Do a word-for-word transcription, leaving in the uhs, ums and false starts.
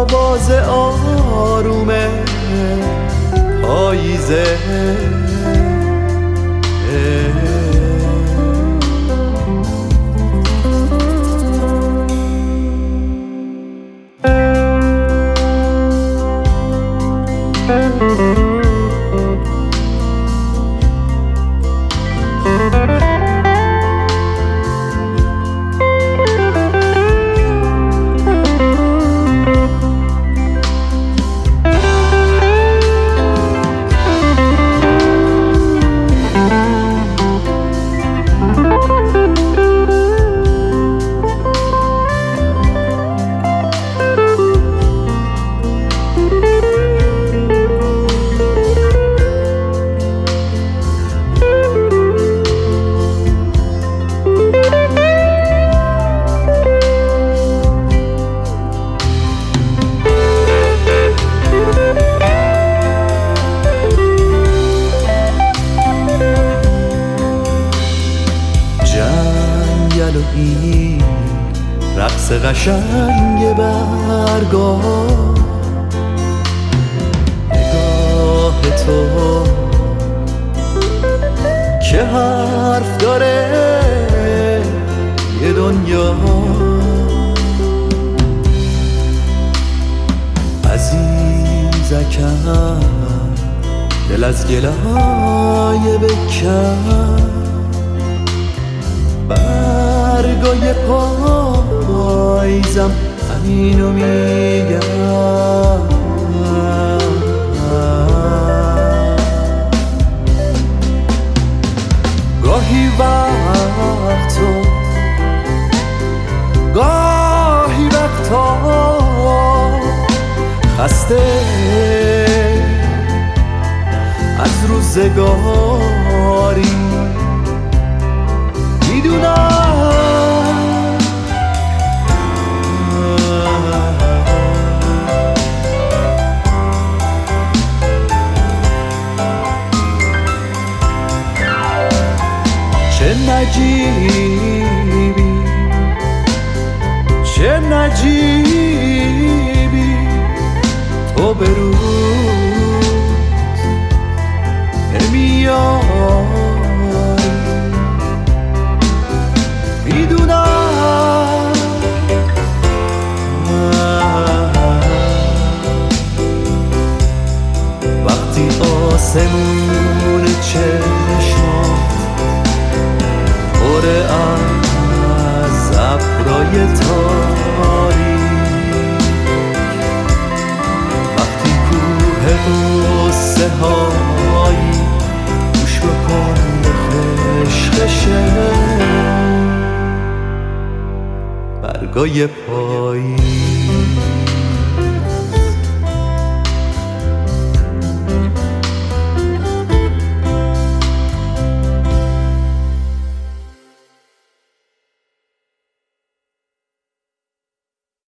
آواز آروم پاییزه این رقص قشنگ برگا نگاه تو که حرف داره یه دنیا عزیزکم دل از گلای بکن برگای پاییزم همینو میگم گاهی وقتا گاهی وقتا خسته از روزگاری میدونم چه نجیبی چه نجیبی تو به روز نمیای میدونم وقتی آسمون چشمات پر از ابرای تاریک وقتی کوه قصه هایی گوش بکن به خشخشه برگای پایی